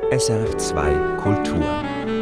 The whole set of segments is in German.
SRF2 Kultur.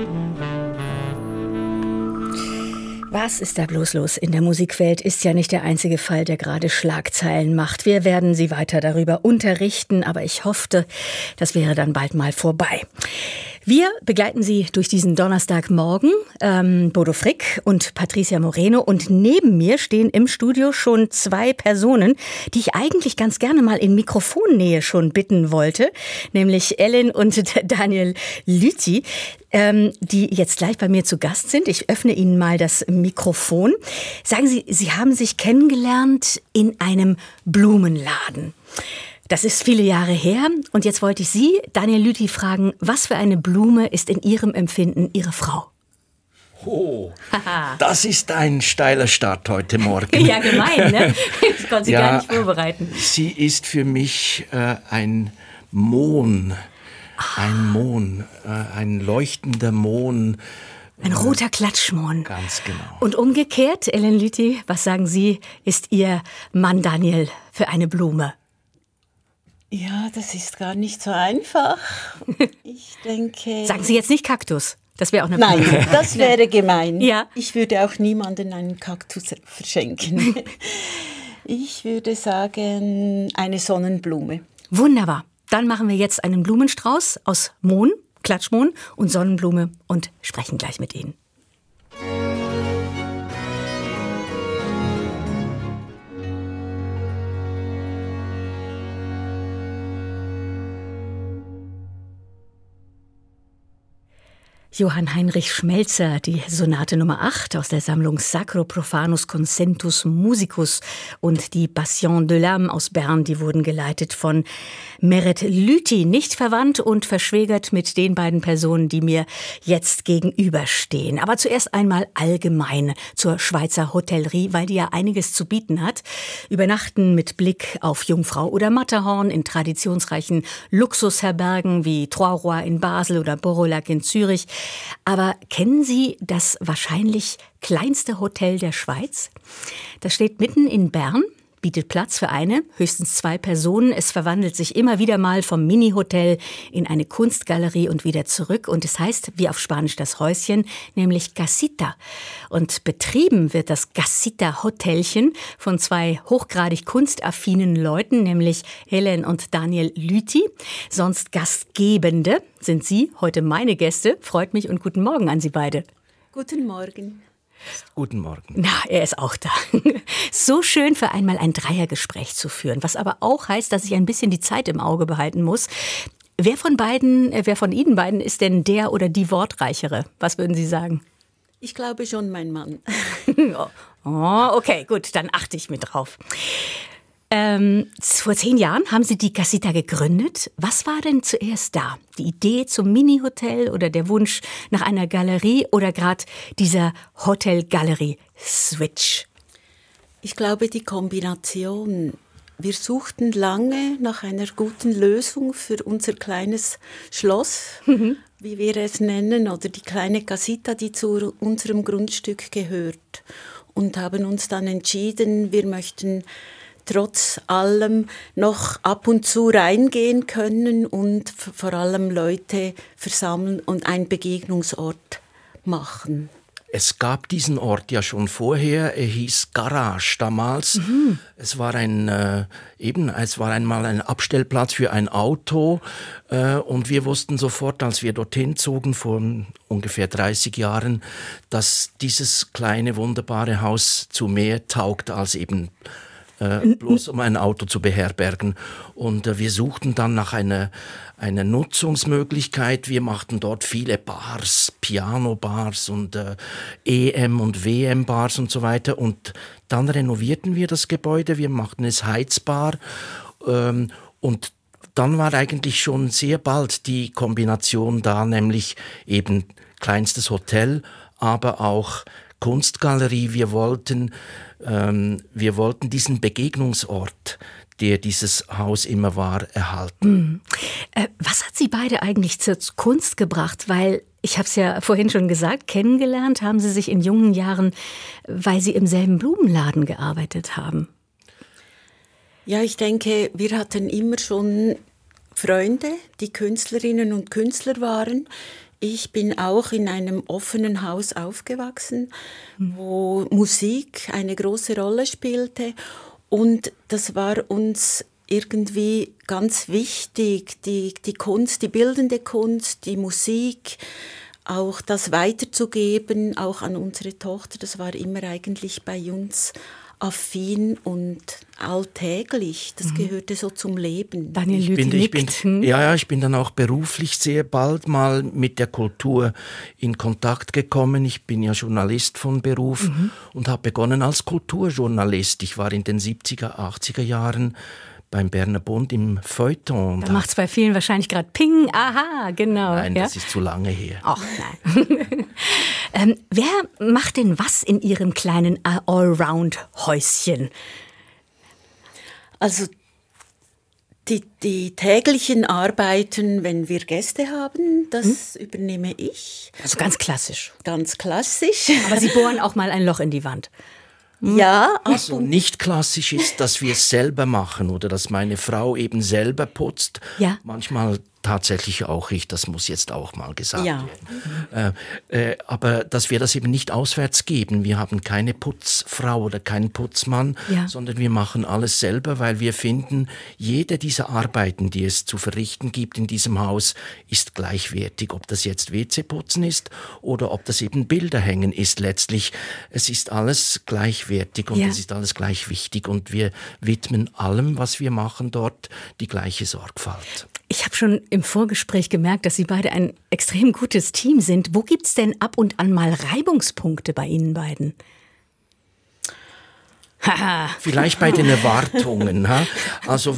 Was ist da bloß los in der Musikwelt? Ist ja nicht der einzige Fall, der gerade Schlagzeilen macht. Wir werden Sie weiter darüber unterrichten, aber ich hoffte, das wäre dann bald mal vorbei. Wir begleiten Sie durch diesen Donnerstagmorgen, Bodo Frick und Patricia Moreno. Und neben mir stehen im Studio schon zwei Personen, die ich eigentlich ganz gerne mal in Mikrofonnähe schon bitten wollte. Nämlich Ellen und Daniel Lüthi, die jetzt gleich bei mir zu Gast sind. Ich öffne Ihnen mal das Mikrofon. Sagen Sie, Sie haben sich kennengelernt in einem Blumenladen. Das ist viele Jahre her und jetzt wollte ich Sie, Daniel Lüthi, fragen, was für eine Blume ist in Ihrem Empfinden Ihre Frau? Oh, das ist ein steiler Start heute Morgen. Ja, gemein, ne? Ich konnte Sie gar nicht vorbereiten. Sie ist für mich ein Mohn, ein leuchtender Mohn. Ein roter Klatschmohn. Ganz genau. Und umgekehrt, Ellen Lüthi, was sagen Sie, ist Ihr Mann Daniel für eine Blume? Ja, das ist gar nicht so einfach. Ich denke... Sagen Sie jetzt nicht Kaktus. Das wäre auch eine Nein, Blume. das wäre gemein. Ja. Ich würde auch niemandem einen Kaktus verschenken. Ich würde sagen, eine Sonnenblume. Wunderbar. Dann machen wir jetzt einen Blumenstrauß aus Mohn, Klatschmohn und Sonnenblume und sprechen gleich mit Ihnen. Johann Heinrich Schmelzer, die Sonate Nummer 8 aus der Sammlung Sacro Profanus Concentus Musicus und die Passion de l'âme aus Bern, die wurden geleitet von Meret Lüthi, nicht verwandt und verschwägert mit den beiden Personen, die mir jetzt gegenüberstehen. Aber zuerst einmal allgemein zur Schweizer Hotellerie, weil die ja einiges zu bieten hat. Übernachten mit Blick auf Jungfrau oder Matterhorn in traditionsreichen Luxusherbergen wie Trois Rois in Basel oder Borolac in Zürich. Aber kennen Sie das wahrscheinlich kleinste Hotel der Schweiz? Das steht mitten in Bern, bietet Platz für eine, höchstens 2 Personen. Es verwandelt sich immer wieder mal vom Mini-Hotel in eine Kunstgalerie und wieder zurück. Und es heißt, wie auf Spanisch das Häuschen, nämlich Casita. Und betrieben wird das Casita-Hotelchen von 2 hochgradig kunstaffinen Leuten, nämlich Helen und Daniel Lüthi. Sonst Gastgebende sind Sie, heute meine Gäste. Freut mich und guten Morgen an Sie beide. Guten Morgen. Guten Morgen. Na, er ist auch da. So schön für einmal ein Dreiergespräch zu führen, was aber auch heißt, dass ich ein bisschen die Zeit im Auge behalten muss. Wer von Ihnen beiden ist denn der oder die Wortreichere? Was würden Sie sagen? Ich glaube schon mein Mann. Oh, okay, gut, dann achte ich mit drauf. Vor 10 Jahren haben Sie die Casita gegründet. Was war denn zuerst da? Die Idee zum Mini-Hotel oder der Wunsch nach einer Galerie oder gerade dieser Hotel-Galerie-Switch? Ich glaube, die Kombination. Wir suchten lange nach einer guten Lösung für unser kleines Schloss, wie wir es nennen, oder die kleine Casita, die zu unserem Grundstück gehört. Und haben uns dann entschieden, wir möchten trotz allem noch ab und zu reingehen können und vor allem Leute versammeln und einen Begegnungsort machen. Es gab diesen Ort ja schon vorher, er hieß Garage damals. Es war einmal ein Abstellplatz für ein Auto und wir wussten sofort, als wir dorthin zogen vor ungefähr 30 Jahren, dass dieses kleine wunderbare Haus zu mehr taugt als eben bloß um ein Auto zu beherbergen. Und wir suchten dann nach einer Nutzungsmöglichkeit. Wir machten dort viele Bars, Piano-Bars und EM- und WM-Bars und so weiter. Und dann renovierten wir das Gebäude, wir machten es heizbar. Und dann war eigentlich schon sehr bald die Kombination da, nämlich eben kleinstes Hotel, aber auch Kunstgalerie. Wir wollten diesen Begegnungsort, der dieses Haus immer war, erhalten. Was hat Sie beide eigentlich zur Kunst gebracht? Weil, ich habe es ja vorhin schon gesagt, kennengelernt haben Sie sich in jungen Jahren, weil Sie im selben Blumenladen gearbeitet haben. Ja, ich denke, wir hatten immer schon Freunde, die Künstlerinnen und Künstler waren. Ich bin auch in einem offenen Haus aufgewachsen, wo Musik eine große Rolle spielte. Und das war uns irgendwie ganz wichtig, die Kunst, die bildende Kunst, die Musik, auch das weiterzugeben, auch an unsere Tochter. Das war immer eigentlich bei uns affin und alltäglich. Das gehörte so zum Leben. Daniel Lüthi nickt. Ich bin dann auch beruflich sehr bald mal mit der Kultur in Kontakt gekommen. Ich bin ja Journalist von Beruf und habe begonnen als Kulturjournalist. Ich war in den 70er, 80er Jahren beim Berner Bund im Feuilleton. Da macht es bei vielen wahrscheinlich gerade Ping, aha, genau. Nein, das ist zu lange her. Ach nein. Wer macht denn was in Ihrem kleinen Allround-Häuschen? Also die täglichen Arbeiten, wenn wir Gäste haben, das übernehme ich. Also ganz klassisch. Ganz klassisch. Aber Sie bohren auch mal ein Loch in die Wand. Ja, also nicht klassisch ist, dass wir es selber machen oder dass meine Frau eben selber putzt. Ja. Manchmal tatsächlich auch ich, das muss jetzt auch mal gesagt werden. Aber dass wir das eben nicht auswärts geben. Wir haben keine Putzfrau oder keinen Putzmann, sondern wir machen alles selber, weil wir finden, jede dieser Arbeiten, die es zu verrichten gibt in diesem Haus, ist gleichwertig. Ob das jetzt WC-Putzen ist oder ob das eben Bilder hängen ist. Letztlich, es ist alles gleichwertig und es ist alles gleich wichtig. Und wir widmen allem, was wir machen dort, die gleiche Sorgfalt. Ich habe schon im Vorgespräch gemerkt, dass Sie beide ein extrem gutes Team sind. Wo gibt's denn ab und an mal Reibungspunkte bei Ihnen beiden? Vielleicht bei den Erwartungen. Also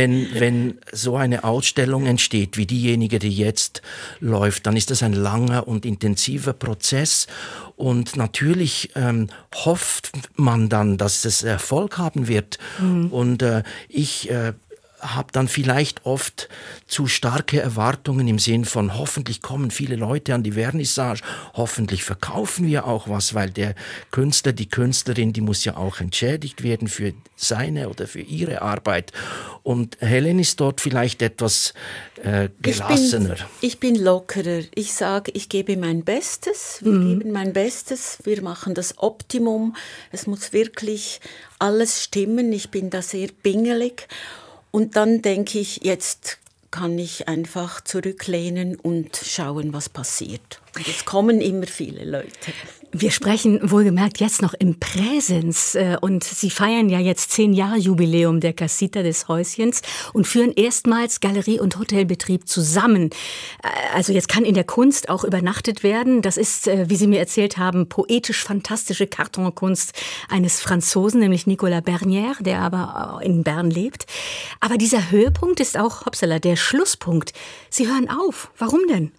wenn so eine Ausstellung entsteht, wie diejenige, die jetzt läuft, dann ist das ein langer und intensiver Prozess. Und natürlich hofft man dann, dass es Erfolg haben wird. Und ich habe dann vielleicht oft zu starke Erwartungen im Sinn von hoffentlich kommen viele Leute an die Vernissage, hoffentlich verkaufen wir auch was, weil der Künstler, die Künstlerin, die muss ja auch entschädigt werden für seine oder für ihre Arbeit. Und Helen ist dort vielleicht etwas gelassener. Ich bin lockerer. Ich sage, ich gebe mein Bestes. Wir geben mein Bestes. Wir machen das Optimum. Es muss wirklich alles stimmen. Ich bin da sehr pingelig. Und dann denke ich, jetzt kann ich einfach zurücklehnen und schauen, was passiert. Und es kommen immer viele Leute. Wir sprechen wohlgemerkt jetzt noch im Präsens und Sie feiern ja jetzt 10-Jahre-Jubiläum der Casita des Häuschens und führen erstmals Galerie- und Hotelbetrieb zusammen. Also jetzt kann in der Kunst auch übernachtet werden. Das ist, wie Sie mir erzählt haben, poetisch-fantastische Kartonkunst eines Franzosen, nämlich Nicolas Bernier, der aber in Bern lebt. Aber dieser Höhepunkt ist auch, hoppsala, der Schlusspunkt. Sie hören auf. Warum denn?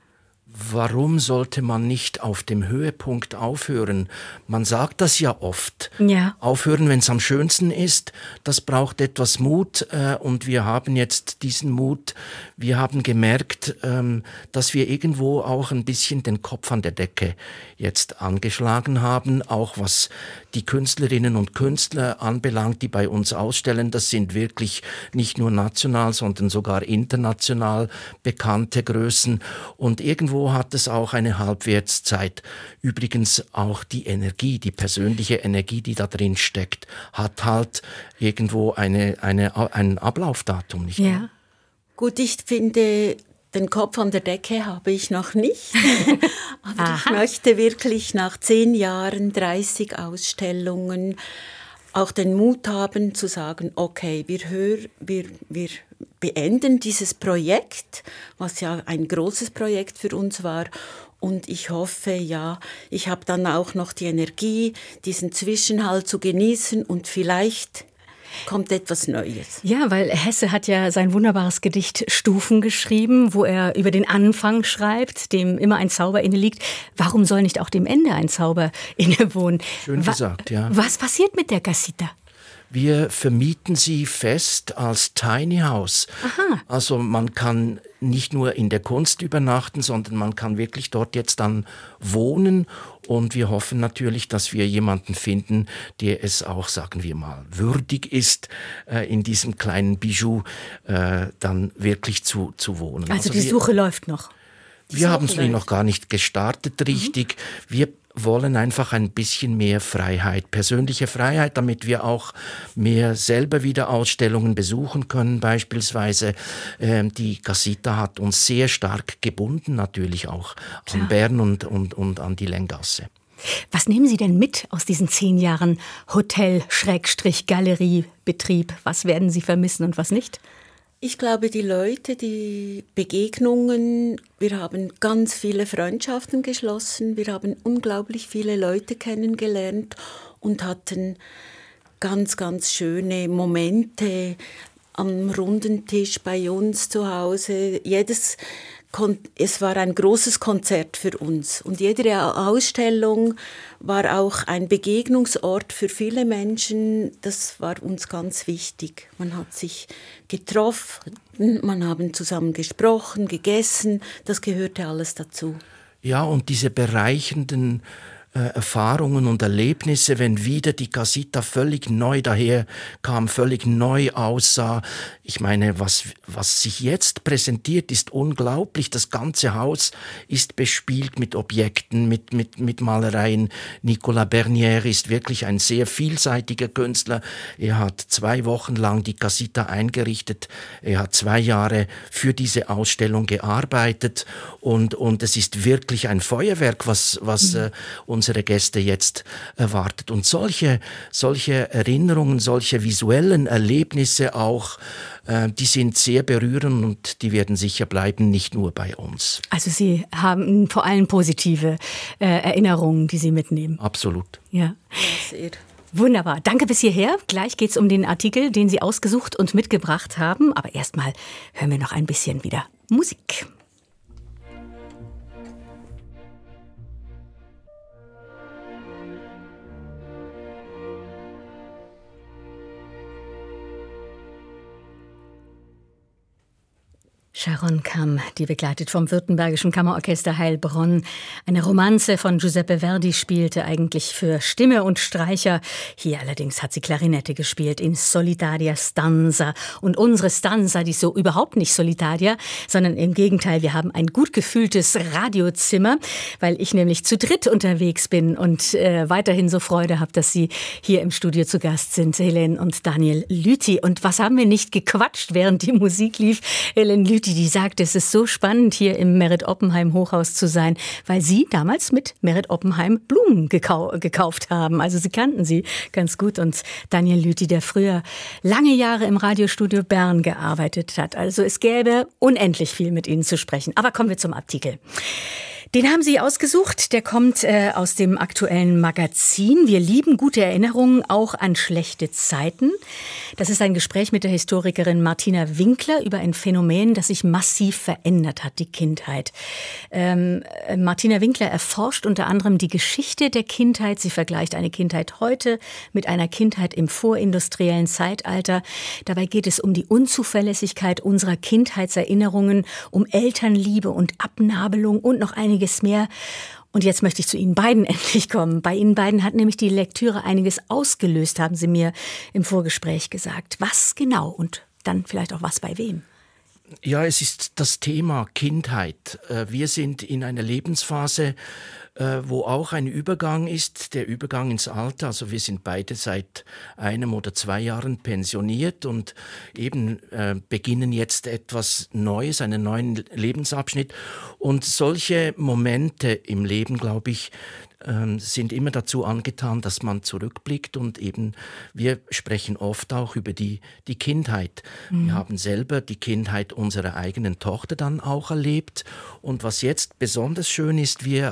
Warum sollte man nicht auf dem Höhepunkt aufhören? Man sagt das ja oft. Ja. Aufhören, wenn es am schönsten ist, das braucht etwas Mut. Und wir haben jetzt diesen Mut. Wir haben gemerkt, dass wir irgendwo auch ein bisschen den Kopf an der Decke jetzt angeschlagen haben. Auch was die Künstlerinnen und Künstler anbelangt, die bei uns ausstellen. Das sind wirklich nicht nur national, sondern sogar international bekannte Größen. Und irgendwo hat es auch eine Halbwertszeit. Übrigens auch die Energie, die persönliche Energie, die da drin steckt, hat halt irgendwo ein Ablaufdatum, nicht wahr? Ja. Gut, ich finde, den Kopf an der Decke habe ich noch nicht. Aber ich möchte wirklich nach 10 Jahren, 30 Ausstellungen auch den Mut haben zu sagen, okay, wir beenden dieses Projekt, was ja ein großes Projekt für uns war. Und ich hoffe, ja, ich habe dann auch noch die Energie, diesen Zwischenhalt zu genießen und vielleicht kommt etwas Neues. Ja, weil Hesse hat ja sein wunderbares Gedicht Stufen geschrieben, wo er über den Anfang schreibt, dem immer ein Zauber inne liegt. Warum soll nicht auch dem Ende ein Zauber innewohnen? Schön gesagt, ja. Was passiert mit der Casita? Wir vermieten sie fest als Tiny House. Aha. Also man kann nicht nur in der Kunst übernachten, sondern man kann wirklich dort jetzt dann wohnen. Und wir hoffen natürlich, dass wir jemanden finden, der es auch, sagen wir mal, würdig ist, in diesem kleinen Bijou dann wirklich zu wohnen. Also die Suche läuft noch. Wir haben es noch gar nicht gestartet, richtig. Wir wollen einfach ein bisschen mehr Freiheit, persönliche Freiheit, damit wir auch mehr selber wieder Ausstellungen besuchen können. Beispielsweise die Casita hat uns sehr stark gebunden, natürlich auch an Bern und an die Lenggasse. Was nehmen Sie denn mit aus diesen 10 Jahren Hotel-Galeriebetrieb? Was werden Sie vermissen und was nicht? Ich glaube, die Leute, die Begegnungen, wir haben ganz viele Freundschaften geschlossen, wir haben unglaublich viele Leute kennengelernt und hatten ganz, ganz schöne Momente am runden Tisch bei uns zu Hause. Es war ein großes Konzert für uns und jede Ausstellung war auch ein Begegnungsort für viele Menschen. Das war uns ganz wichtig. Man hat sich getroffen, man haben zusammen gesprochen, gegessen. Das gehörte alles dazu. Ja, und diese bereichernden Erfahrungen und Erlebnisse, wenn wieder die Casita völlig neu daherkam, völlig neu aussah. Ich meine, was sich jetzt präsentiert, ist unglaublich. Das ganze Haus ist bespielt mit Objekten, mit Malereien. Nicolas Bernier ist wirklich ein sehr vielseitiger Künstler. Er hat 2 Wochen lang die Casita eingerichtet. Er hat 2 Jahre für diese Ausstellung gearbeitet und es ist wirklich ein Feuerwerk, was unsere Gäste jetzt erwartet. Und solche Erinnerungen, solche visuellen Erlebnisse auch, die sind sehr berührend und die werden sicher bleiben, nicht nur bei uns. Also Sie haben vor allem positive Erinnerungen, die Sie mitnehmen. Absolut. Ja. Sehr. Wunderbar. Danke bis hierher. Gleich geht's um den Artikel, den Sie ausgesucht und mitgebracht haben. Aber erstmal hören wir noch ein bisschen wieder Musik. Sharon Kam, die begleitet vom Württembergischen Kammerorchester Heilbronn. Eine Romanze von Giuseppe Verdi spielte eigentlich für Stimme und Streicher. Hier allerdings hat sie Klarinette gespielt in Solitaria Stanza. Und unsere Stanza, die ist so überhaupt nicht Solitaria, sondern im Gegenteil, wir haben ein gut gefülltes Radiozimmer, weil ich nämlich zu dritt unterwegs bin und weiterhin so Freude habe, dass Sie hier im Studio zu Gast sind, Helene und Daniel Lüthi. Und was haben wir nicht gequatscht, während die Musik lief? Helene Lüthi, die sagt, es ist so spannend, hier im Merit Oppenheim Hochhaus zu sein, weil Sie damals mit Merit Oppenheim Blumen gekauft haben. Also Sie kannten sie ganz gut. Und Daniel Lüthi, der früher lange Jahre im Radiostudio Bern gearbeitet hat. Also es gäbe unendlich viel mit Ihnen zu sprechen. Aber kommen wir zum Artikel. Den haben Sie ausgesucht, der kommt aus dem aktuellen Magazin. Wir lieben gute Erinnerungen auch an schlechte Zeiten. Das ist ein Gespräch mit der Historikerin Martina Winkler über ein Phänomen, das sich massiv verändert hat, die Kindheit. Martina Winkler erforscht unter anderem die Geschichte der Kindheit. Sie vergleicht eine Kindheit heute mit einer Kindheit im vorindustriellen Zeitalter. Dabei geht es um die Unzuverlässigkeit unserer Kindheitserinnerungen, um Elternliebe und Abnabelung und noch einiges mehr. Und jetzt möchte ich zu Ihnen beiden endlich kommen. Bei Ihnen beiden hat nämlich die Lektüre einiges ausgelöst, haben Sie mir im Vorgespräch gesagt. Was genau und dann vielleicht auch was bei wem? Ja, es ist das Thema Kindheit. Wir sind in einer Lebensphase, wo auch ein Übergang ist, der Übergang ins Alter. Also wir sind beide seit 1 oder 2 Jahren pensioniert und eben beginnen jetzt etwas Neues, einen neuen Lebensabschnitt. Und solche Momente im Leben, glaube ich, sind immer dazu angetan, dass man zurückblickt und eben, wir sprechen oft auch über die Kindheit. Mhm. Wir haben selber die Kindheit unserer eigenen Tochter dann auch erlebt und was jetzt besonders schön ist, wir haben das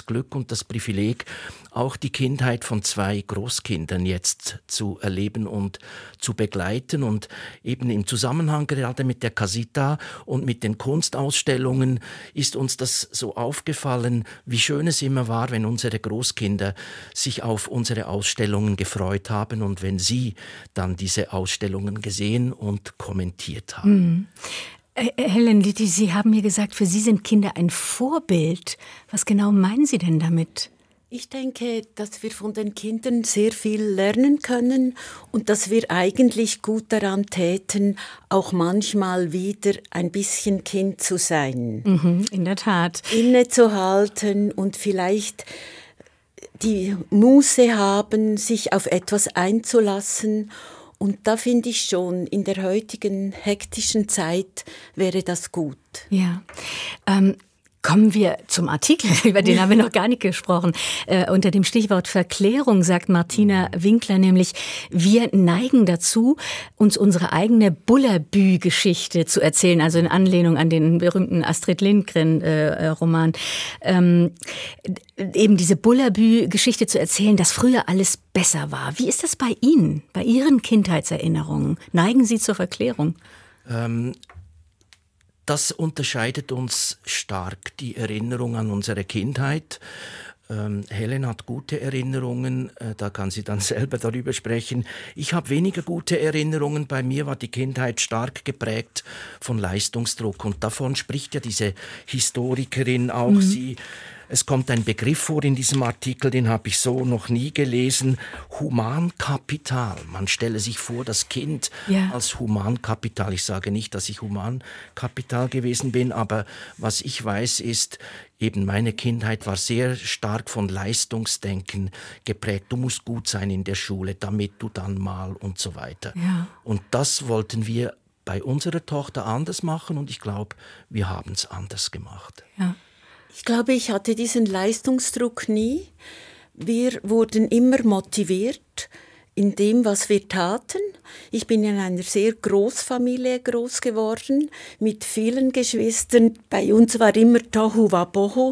das Glück und das Privileg, auch die Kindheit von 2 Großkindern jetzt zu erleben und zu begleiten. Und eben im Zusammenhang gerade mit der Casita und mit den Kunstausstellungen ist uns das so aufgefallen, wie schön es immer war, wenn unsere Großkinder sich auf unsere Ausstellungen gefreut haben und wenn sie dann diese Ausstellungen gesehen und kommentiert haben. Helen Litti, Sie haben mir gesagt, für Sie sind Kinder ein Vorbild. Was genau meinen Sie denn damit? Ich denke, dass wir von den Kindern sehr viel lernen können und dass wir eigentlich gut daran täten, auch manchmal wieder ein bisschen Kind zu sein. In der Tat. Innezuhalten und vielleicht die Muße haben, sich auf etwas einzulassen. Und da finde ich schon, in der heutigen hektischen Zeit wäre das gut. Ja. Kommen wir zum Artikel, über den haben wir noch gar nicht gesprochen. Unter dem Stichwort Verklärung sagt Martina Winkler nämlich, wir neigen dazu, uns unsere eigene Bullerbü-Geschichte zu erzählen, also in Anlehnung an den berühmten Astrid Lindgren-Roman. Eben diese Bullerbü-Geschichte zu erzählen, dass früher alles besser war. Wie ist das bei Ihnen, bei Ihren Kindheitserinnerungen? Neigen Sie zur Verklärung? Das unterscheidet uns stark, die Erinnerung an unsere Kindheit. Helen hat gute Erinnerungen, da kann sie dann selber darüber sprechen. Ich habe weniger gute Erinnerungen. Bei mir war die Kindheit stark geprägt von Leistungsdruck. Und davon spricht ja diese Historikerin auch. Es kommt ein Begriff vor in diesem Artikel, den habe ich so noch nie gelesen. Humankapital. Man stelle sich vor, das Kind als Humankapital. Ich sage nicht, dass ich Humankapital gewesen bin, aber was ich weiß ist, eben meine Kindheit war sehr stark von Leistungsdenken geprägt. Du musst gut sein in der Schule, damit du dann mal und so weiter. Ja. Und das wollten wir bei unserer Tochter anders machen und ich glaube, wir haben es anders gemacht. Ja. Ich glaube, ich hatte diesen Leistungsdruck nie. Wir wurden immer motiviert in dem, was wir taten. Ich bin in einer sehr Großfamilie groß geworden, mit vielen Geschwistern. Bei uns war immer Tohu Wabohu.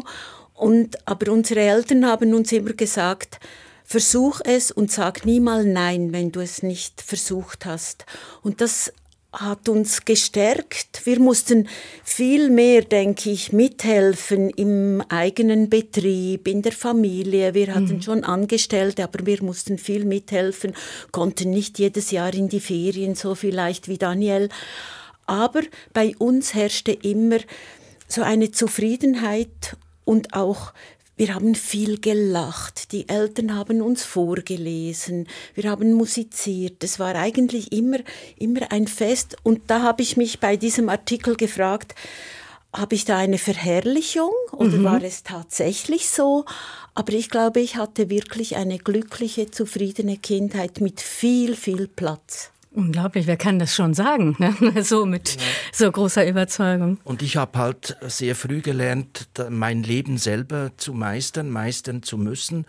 Aber unsere Eltern haben uns immer gesagt, versuch es und sag nie mal nein, wenn du es nicht versucht hast. Und das hat uns gestärkt. Wir mussten viel mehr, denke ich, mithelfen im eigenen Betrieb, in der Familie. Wir hatten schon Angestellte, aber wir mussten viel mithelfen, konnten nicht jedes Jahr in die Ferien, so vielleicht wie Daniel. Aber bei uns herrschte immer so eine Zufriedenheit und auch wir haben viel gelacht, die Eltern haben uns vorgelesen, wir haben musiziert. Es war eigentlich immer ein Fest. Und da habe ich mich bei diesem Artikel gefragt, habe ich da eine Verherrlichung oder war es tatsächlich so? Aber ich glaube, ich hatte wirklich eine glückliche, zufriedene Kindheit mit viel, viel Platz. Unglaublich, wer kann das schon sagen, ne? So mit so großer Überzeugung. Und ich habe halt sehr früh gelernt, mein Leben selber zu meistern zu müssen.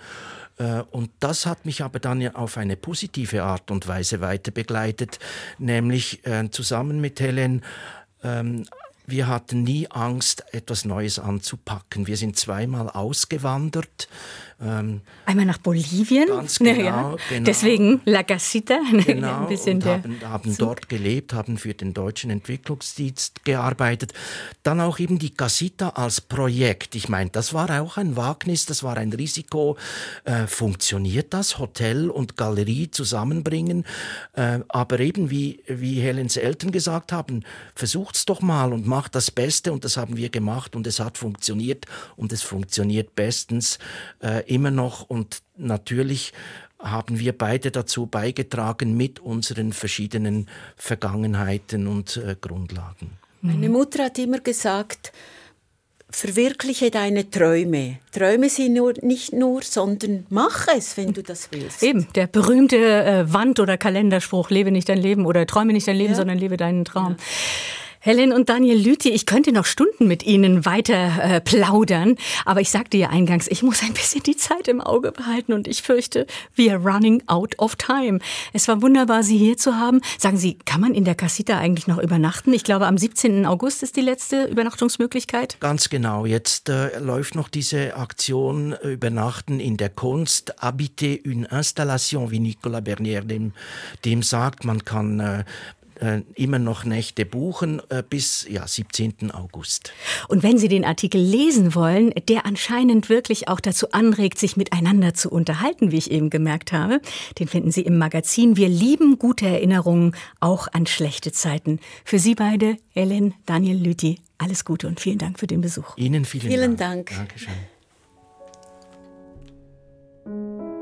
Und das hat mich aber dann ja auf eine positive Art und Weise weiter begleitet, nämlich zusammen mit Helen. Wir hatten nie Angst, etwas Neues anzupacken. Wir sind 2-mal ausgewandert. Einmal nach Bolivien. Ganz genau. Deswegen La Casita. Genau, ein bisschen und haben dort gelebt, haben für den Deutschen Entwicklungsdienst gearbeitet. Dann auch eben die Casita als Projekt. Ich meine, das war auch ein Wagnis, das war ein Risiko. Funktioniert das, Hotel und Galerie zusammenbringen? Aber eben, wie Helens Eltern gesagt haben, versucht's doch mal und macht das Beste. Und das haben wir gemacht und es hat funktioniert und es funktioniert bestens immer noch. Und natürlich haben wir beide dazu beigetragen mit unseren verschiedenen Vergangenheiten und Grundlagen. Meine Mutter hat immer gesagt, verwirkliche deine Träume. Träume sind nicht nur, sondern mach es, wenn du das willst. Eben, der berühmte Wand- oder Kalenderspruch, lebe nicht dein Leben oder träume nicht dein Leben, sondern lebe deinen Traum. Ja. Hélène und Daniel Lüthi, ich könnte noch Stunden mit Ihnen weiter plaudern, aber ich sagte ja eingangs, ich muss ein bisschen die Zeit im Auge behalten und ich fürchte, we are running out of time. Es war wunderbar, Sie hier zu haben. Sagen Sie, kann man in der Casita eigentlich noch übernachten? Ich glaube, am 17. August ist die letzte Übernachtungsmöglichkeit. Ganz genau, jetzt läuft noch diese Aktion Übernachten in der Kunst, Habiter une installation, wie Nicolas Bernier dem sagt, man kann immer noch Nächte buchen bis 17. August. Und wenn Sie den Artikel lesen wollen, der anscheinend wirklich auch dazu anregt, sich miteinander zu unterhalten, wie ich eben gemerkt habe, den finden Sie im Magazin Wir lieben gute Erinnerungen, auch an schlechte Zeiten. Für Sie beide, Hélène, Daniel Lüthi, alles Gute und vielen Dank für den Besuch. Ihnen vielen Dank. Dankeschön.